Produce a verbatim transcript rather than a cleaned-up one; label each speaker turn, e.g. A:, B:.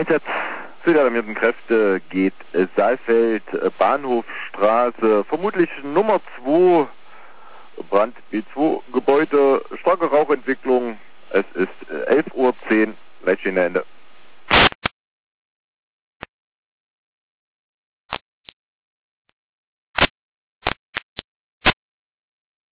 A: Einsatz für die alarmierten Kräfte geht äh, Saalfeld, äh, Bahnhofstraße, vermutlich Nummer zwei, Brand B zwei Gebäude, starke Rauchentwicklung. Es ist äh, elf Uhr zehn, Leitstehende Ende.